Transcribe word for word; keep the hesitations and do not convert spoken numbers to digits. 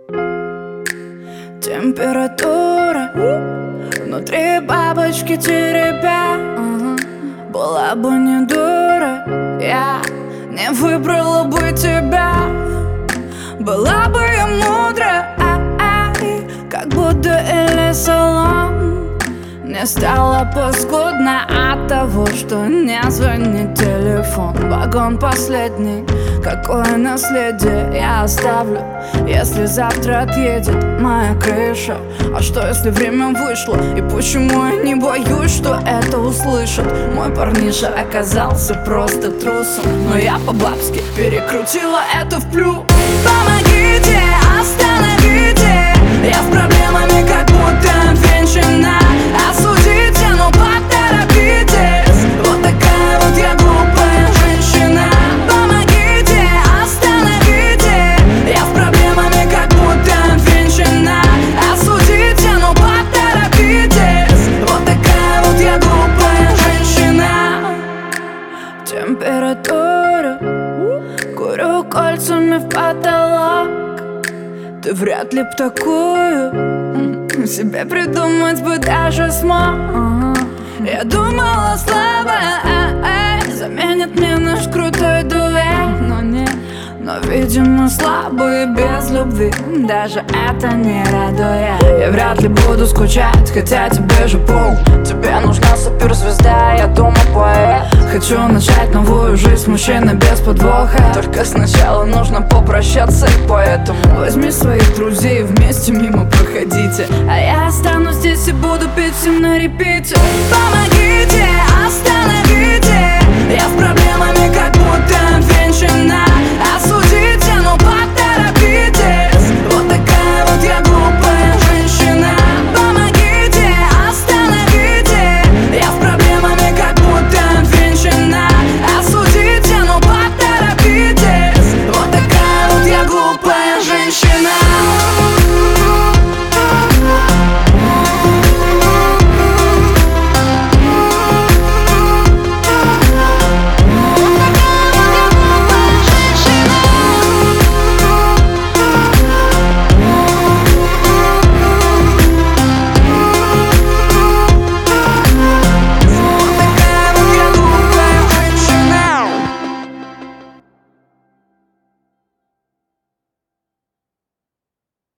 Температура внутри бабочки теребя. Была бы не дура, я не выбрала бы тебя. Была бы я мудра, ай, как будто или салон. Мне стало паскудно от того, что не звонит телефон. Вагон последний, какое наследие я оставлю, если завтра отъедет моя крыша? А что если время вышло? И почему я не боюсь, что это услышат? Мой парниша оказался просто трусом, но я по-бабски перекрутила это в плюс. Помогите, остановите, я с проблемами как будто венчана. Осудите, но поторопитесь, вот такая вот я глупая женщина. Помогите, остановите, я с проблемами как будто венчана. Осудите, но поторопитесь, вот такая вот я глупая женщина. Температура, курю кольцами в потолок. Ты вряд ли б такую себе придумать бы даже смог. Я думала, слабая заменит мне наш крутой дуэт, но нет. Но, видимо, слабые без любви даже это не радует. Я вряд ли буду скучать, хотя тебе же пол. Тебе нужна суперзвезда, я думаю, поэт. Хочу начать новую жизнь с мужчиной без подвоха. Только сначала нужно попрощаться, и поэтому возьми своих друзей, вместе мимо проходите, а я останусь здесь и буду петь всем на репите. Помогите, остановите, я с проблемами как будто венчана.